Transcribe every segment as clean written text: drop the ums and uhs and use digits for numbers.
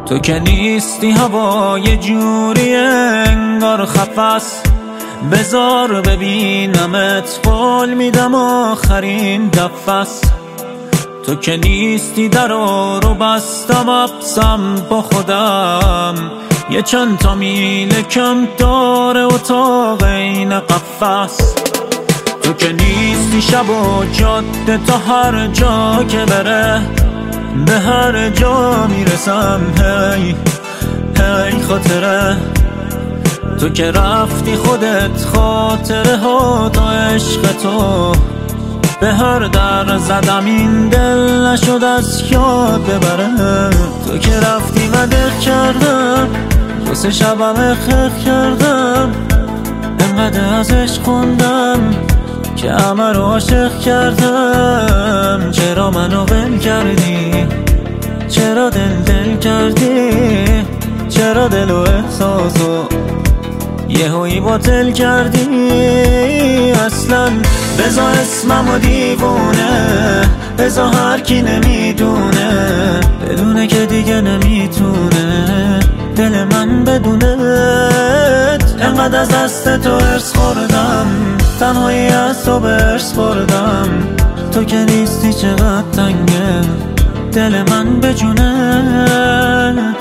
تو که نیستی هوا یه جوری انگار خفس، بذار ببینمت قول میدم آخرین دفعس. تو که نیستی درو بستم ابسم با خودم، یه چند تا میل کم داره اتاق این قفس. تو که نیستی شب و جاده تا هر جا که بره، به هر جا میرسم هی هی خاطره. تو که رفتی خودت خاطره ها تا عشق تو، به هر در زدم این دل نشد از یاد ببره. تو که رفتی و دق کردم، دو سه شبم خخ کردم، انقدر از عشق خوندم که همه رو عاشق کردم. چرا منو ول کردی؟ چرا دل کردی؟ چرا دل و احساسو یهویی باطل کردی؟ اصلا بزا اسممو دیوونه، بزا هر کی نمیدونه، بدونه که دیگه نمیتونه دل من بدونت. انقدر از دست تو ارس خوردم، تنهایی از تو برس بردم. تو که نیستی چقدر تنگه دل من به جونت.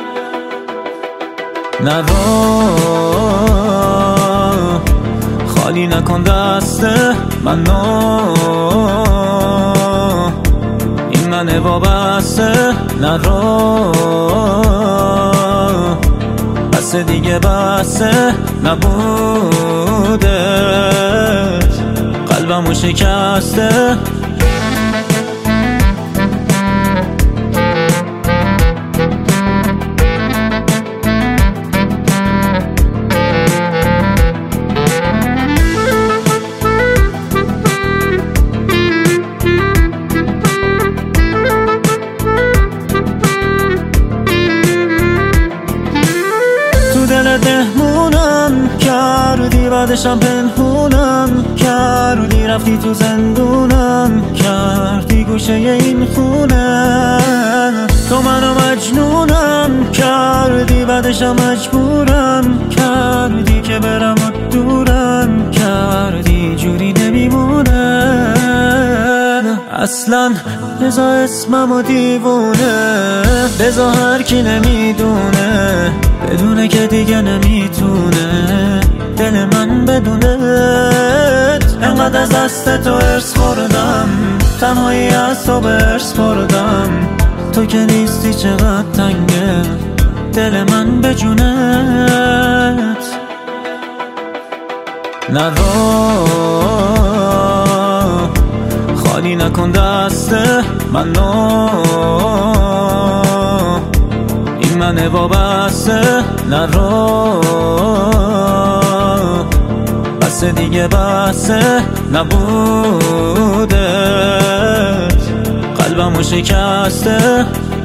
نرو خالی نکن دست منو، این منه وابسته. نرو بس دیگه بسه نبودت، قلبمو شکسته. دهمونم کردی، بعدشم پنهونم کردی، رفتی تو زندونم کردی گوشه این خونه. تو منو مجنونم کردی، بعدشم مجبورم کردی که برم و دورم کردی، جوری نمیمونه اصلا. بزا اسممو دیوونه، بزا هر کی نمیدونه، بدونه که دیگه نمیتونه دل من بدونت. انقدر از دست تو ارس خوردم، تنهایی از تو برس بردم. تو که نیستی چقدر تنگه دل من به جونت. نرو خالی نکن دست منو، این منه وابسته. نرو بس دیگه بسه نبودت، قلبمو شکسته.